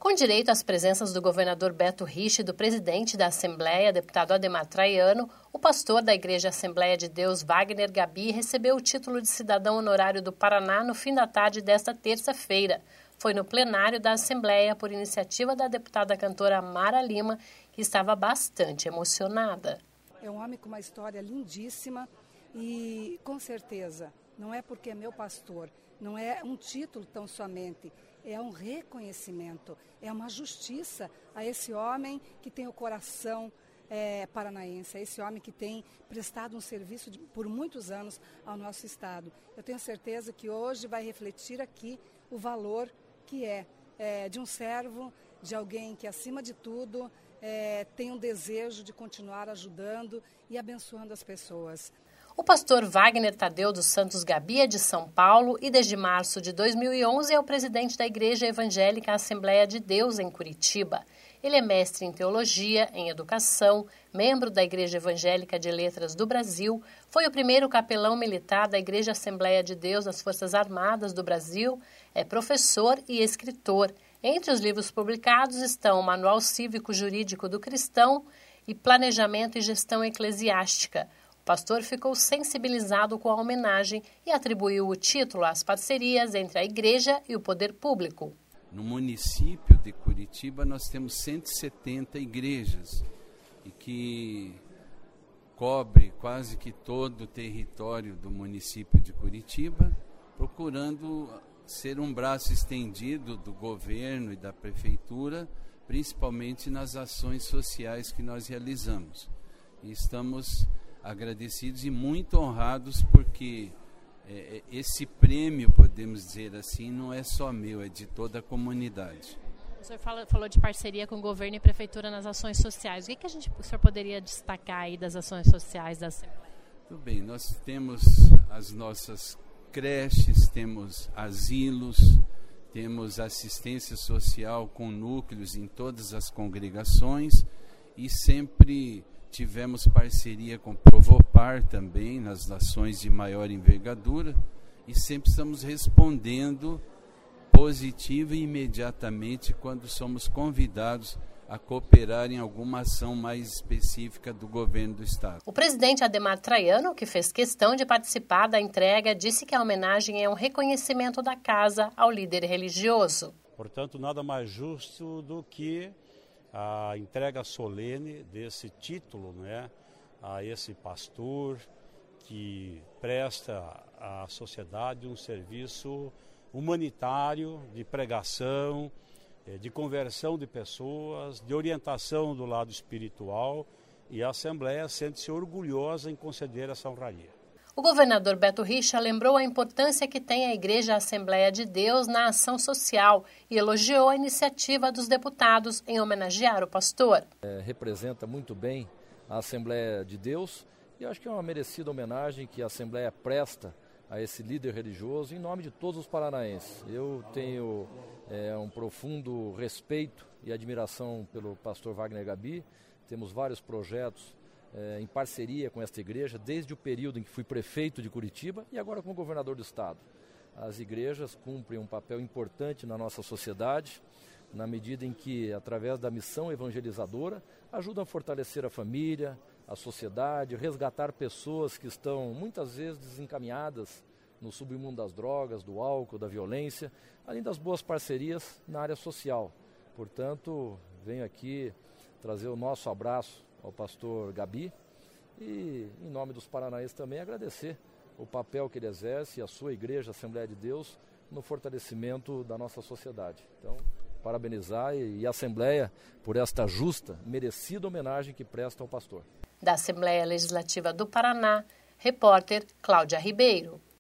Com direito às presenças do governador Beto Richa e do presidente da Assembleia, deputado Ademar Traiano, o pastor da Igreja Assembleia de Deus, Wagner Gabi, recebeu o título de cidadão honorário do Paraná no fim da tarde desta terça-feira. Foi no plenário da Assembleia por iniciativa da deputada cantora Mara Lima, que estava bastante emocionada. É um homem com uma história lindíssima e, com certeza, não é porque é meu pastor, não é um título tão somente, é um reconhecimento, é uma justiça a esse homem que tem o coração paranaense, a esse homem que tem prestado um serviço por muitos anos ao nosso estado. Eu tenho certeza que hoje vai refletir aqui o valor que é de um servo, de alguém que, acima de tudo, tem um desejo de continuar ajudando e abençoando as pessoas. O pastor Wagner Tadeu dos Santos Gabi é de São Paulo e desde março de 2011 é o presidente da Igreja Evangélica Assembleia de Deus em Curitiba. Ele é mestre em teologia, em educação, membro da Igreja Evangélica de Letras do Brasil, foi o primeiro capelão militar da Igreja Assembleia de Deus das Forças Armadas do Brasil, é professor e escritor. Entre os livros publicados estão o Manual Cívico Jurídico do Cristão e Planejamento e Gestão Eclesiástica. O pastor ficou sensibilizado com a homenagem e atribuiu o título às parcerias entre a igreja e o poder público. No município de Curitiba nós temos 170 igrejas e que cobre quase que todo o território do município de Curitiba, procurando ser um braço estendido do governo e da prefeitura, principalmente nas ações sociais que nós realizamos. E estamos agradecidos e muito honrados porque esse prêmio, podemos dizer assim, não é só meu, é de toda a comunidade. O senhor falou de parceria com o governo e prefeitura nas ações sociais. O que o senhor poderia destacar aí das ações sociais da Assembleia? Tudo bem, nós temos as nossas creches, temos asilos, temos assistência social com núcleos em todas as congregações e sempre tivemos parceria com Provopar também nas ações de maior envergadura e sempre estamos respondendo positivo e imediatamente quando somos convidados a cooperar em alguma ação mais específica do governo do estado. O presidente Ademar Traiano, que fez questão de participar da entrega, disse que a homenagem é um reconhecimento da casa ao líder religioso. Portanto, nada mais justo do que a entrega solene desse título, né, a esse pastor que presta à sociedade um serviço humanitário de pregação, de conversão de pessoas, de orientação do lado espiritual, e a Assembleia sente-se orgulhosa em conceder essa honraria. O governador Beto Richa lembrou a importância que tem a Igreja Assembleia de Deus na ação social e elogiou a iniciativa dos deputados em homenagear o pastor. Representa muito bem a Assembleia de Deus e acho que é uma merecida homenagem que a Assembleia presta a esse líder religioso em nome de todos os paranaenses. Eu tenho um profundo respeito e admiração pelo pastor Wagner Gabi, temos vários projetos em parceria com esta igreja, desde o período em que fui prefeito de Curitiba e agora como governador do estado. As igrejas cumprem um papel importante na nossa sociedade, na medida em que, através da missão evangelizadora, ajudam a fortalecer a família, a sociedade, resgatar pessoas que estão muitas vezes desencaminhadas no submundo das drogas, do álcool, da violência, além das boas parcerias na área social. Portanto, venho aqui trazer o nosso abraço ao pastor Gabi e, em nome dos paranaenses também, agradecer o papel que ele exerce e a sua igreja, Assembleia de Deus, no fortalecimento da nossa sociedade. Então, parabenizar e a Assembleia por esta justa, merecida homenagem que presta ao pastor. Da Assembleia Legislativa do Paraná, repórter Cláudia Ribeiro.